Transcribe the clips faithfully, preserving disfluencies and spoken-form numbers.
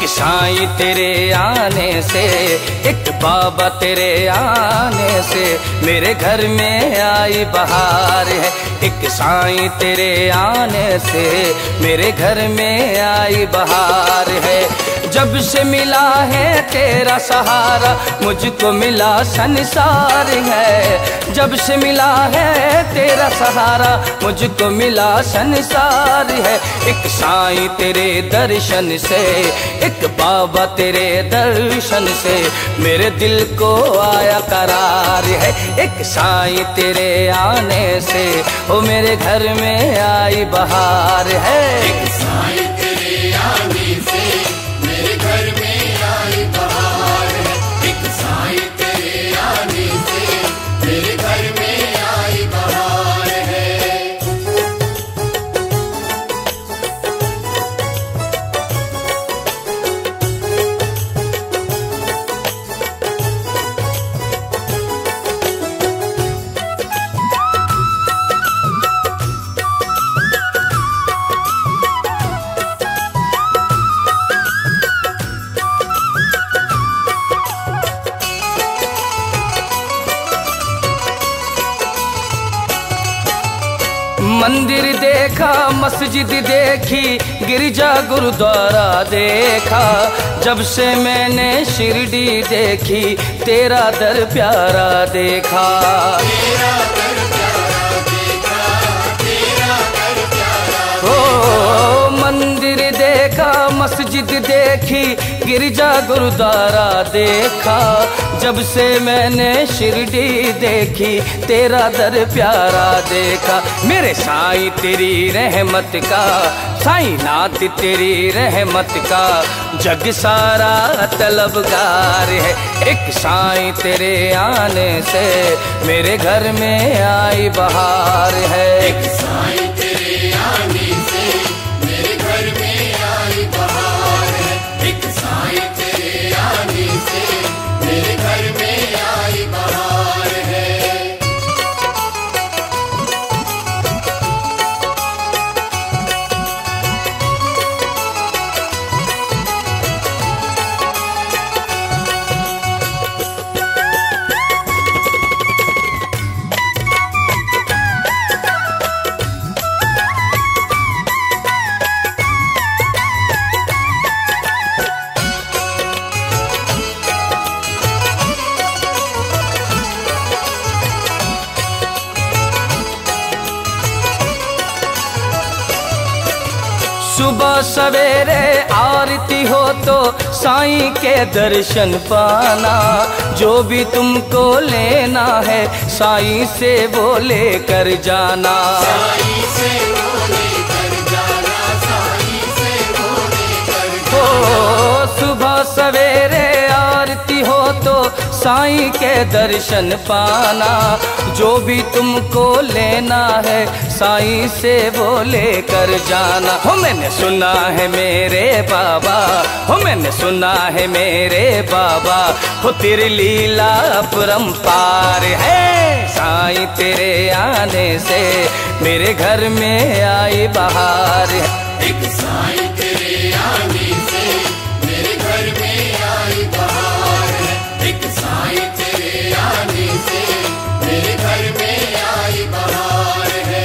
साईं तेरे आने से, एक बाबा तेरे आने से मेरे घर में आई बहार है। एक साईं तेरे आने से मेरे घर में आई बहार है। जब से मिला है तेरा सहारा मुझको मिला संसार है। जब से मिला है तेरा सहारा मुझको मिला संसार है। एक साईं तेरे दर्शन से, एक बाबा तेरे दर्शन से मेरे दिल को आया करार है। एक साईं तेरे आने से वो मेरे घर में आई बहार है। एक साईं तेरे आने से मेरे घर में आई बहार है। एक साईं तेरे आने से मेरे घर में आई बहार है। मंदिर देखा, मस्जिद देखी, गिरजा गुरुद्वारा देखा। जब से मैंने शिरडी देखी तेरा दर प्यारा देखा। तेरा दर प्यारा देखा, तेरा दर प्यारा ओ मंदिर देखा, मस्जिद देखी, गिरजा गुरुद्वारा देखा। जब से मैंने शिरडी देखी तेरा दर प्यारा देखा। मेरे साईं तेरी रहमत का, साईं नाथ तेरी रहमत का जग सारा तलबगार है। एक साईं तेरे आने से मेरे घर में आई बहार है। एक साईं तेरे आने से मेरे घर में आई बहार है। एक साईं तेरे आने से मेरे घर में आई बहार है। सुबह सवेरे आरती हो तो साईं के दर्शन पाना। जो भी तुमको लेना है साईं से वो लेकर जाना। साईं से वो लेकर जाना, साईं से वो लेकर जाना। ओ सुबह सवेरे आरती हो तो साईं के दर्शन पाना। जो भी तुमको लेना है साईं से वो लेकर जाना। हो मैंने सुना है मेरे बाबा, हो मैंने सुना है मेरे बाबा, हो तेरी लीला अपरंपार है। साईं तेरे आने से मेरे घर में आई बहार है। एक साईं तेरे आने से मेरे घर में आई बहार है। एक साईं तेरे आने से मेरे घर में आई बहार है।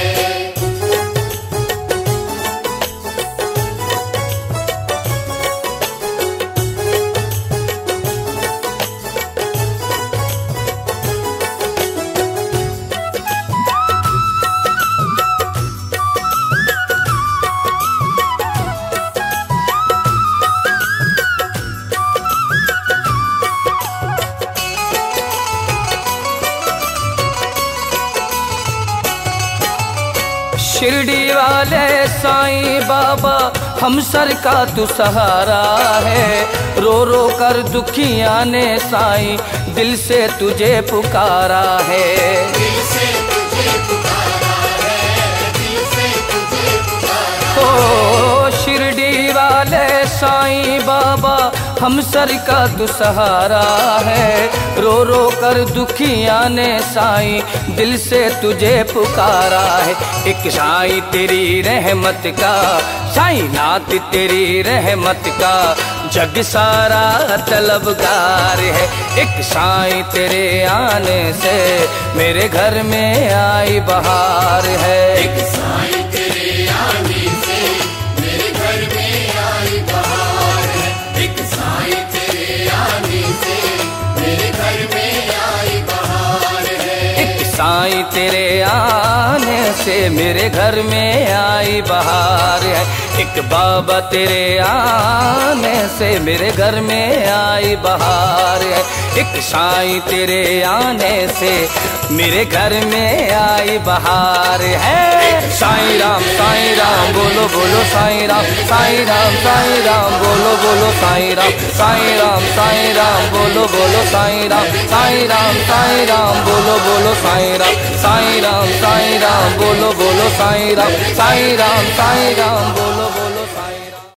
शिरडी वाले साईं बाबा हम सर का तू सहारा है। रो रो कर दुखिया ने साईं दिल से तुझे पुकारा है। दिल से तुझे पुकारा है, दिल से तुझे पुकारा। ओ शिरडी वाले साईं बाबा हम सर का तू सहारा है। रो रो कर दुखिया ने साईं दिल से तुझे पुकारा है। एक साईं तेरी रहमत का, साईं नाथ तेरी रहमत का जग सारा तलबगार है। एक साईं तेरे आने से मेरे घर में आई बहार है। एक साईं तेरे आने से मेरे घर में आई बहार है। एक साईं तेरे आने से मेरे घर में आई बहार है। एक साईं तेरे आने से मेरे घर में आई बहार है। एक बाबा तेरे आने से मेरे घर में आई बहार है। एक साईं तेरे आने से मेरे घर में आई बहार है। साईं राम साईं राम बोलो बोलो साईं राम, साईं राम साईं राम बोलो बोलो साईं राम, साईं राम साईं राम बोलो बोलो साईं राम, साईं राम साईं राम बोलो बोलो साईं राम, साईं राम साईं राम बोलो बोलो साईं राम, साईं राम साईं राम बोलो बोलो।